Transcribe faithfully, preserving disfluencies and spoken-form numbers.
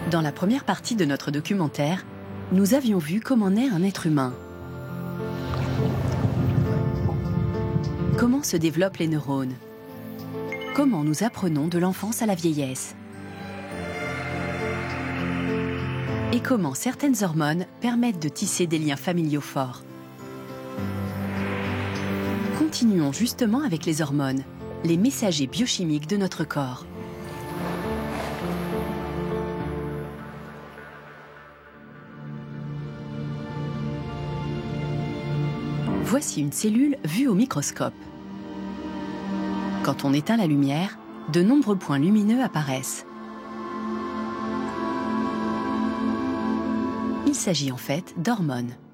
Dans la première partie de notre documentaire, nous avions vu comment naît un être humain. Comment se développent les neurones? Comment nous apprenons de l'enfance à la vieillesse? Et comment certaines hormones permettent de tisser des liens familiaux forts? Continuons justement avec les hormones, les messagers biochimiques de notre corps. Voici une cellule vue au microscope. Quand on éteint la lumière, de nombreux points lumineux apparaissent. Il s'agit en fait d'hormones.